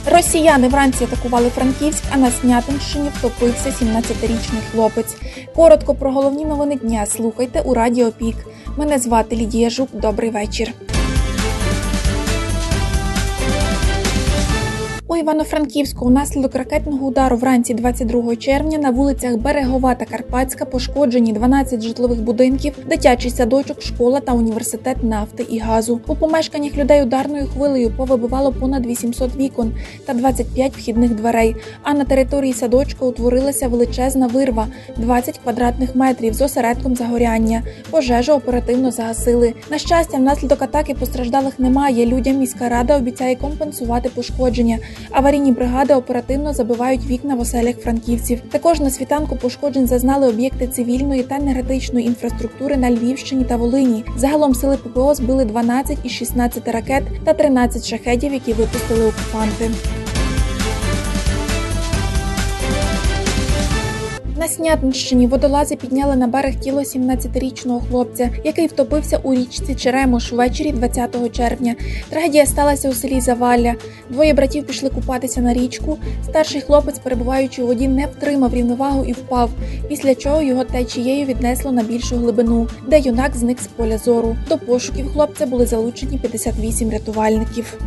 Росіяни вранці атакували Франківськ, а на Снятинщині втопився 17-річний хлопець. Коротко про головні новини дня слухайте у Радіо Пік. Мене звати Лідія Жук. Добрий вечір. У Івано-Франківську унаслідок ракетного удару вранці 22 червня на вулицях Берегова та Карпатська пошкоджені 12 житлових будинків, дитячий садочок, школа та університет нафти і газу. У помешканнях людей ударною хвилею повибивало понад 800 вікон та 25 вхідних дверей, а на території садочка утворилася величезна вирва – 20 квадратних метрів з осередком загоряння. Пожежу оперативно загасили. На щастя, внаслідок атаки постраждалих немає. Людям міська рада обіцяє компенсувати пошкодження. Аварійні бригади оперативно забивають вікна в оселях франківців. Також на світанку пошкоджень зазнали об'єкти цивільної та енергетичної інфраструктури на Львівщині та Волині. Загалом сили ППО збили 12 із 16 ракет та 13 шахедів, які випустили окупанти. На Снятинщині водолази підняли на берег тіло 17-річного хлопця, який втопився у річці Черемош ввечері 20 червня. Трагедія сталася у селі Завалля. Двоє братів пішли купатися на річку. Старший хлопець, перебуваючи у воді, не втримав рівновагу і впав, після чого його течією віднесло на більшу глибину, де юнак зник з поля зору. До пошуків хлопця були залучені 58 рятувальників.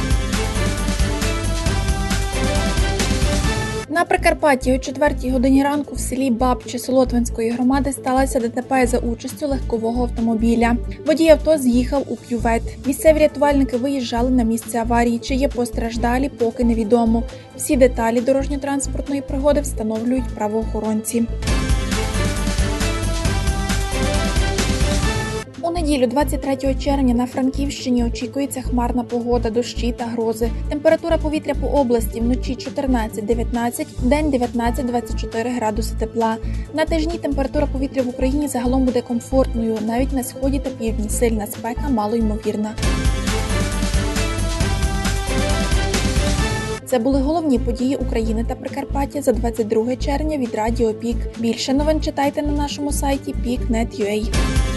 На Прикарпатті о 4 годині ранку в селі Бабче Солотвинської громади сталося ДТП за участю легкового автомобіля. Водій авто з'їхав у кювет. Місцеві рятувальники виїжджали на місце аварії. Чи є постраждалі, поки невідомо. Всі деталі дорожньо-транспортної пригоди встановлюють правоохоронці. У неділю 23 червня на Франківщині очікується хмарна погода, дощі та грози. Температура повітря по області вночі 14-19, вдень 19-24 градуси тепла. На тижні температура повітря в Україні загалом буде комфортною, навіть на сході та півдні сильна спека малоймовірна. Це були головні події України та Прикарпаття за 22 червня від Радіо Пік. Більше новин читайте на нашому сайті peak.net.ua.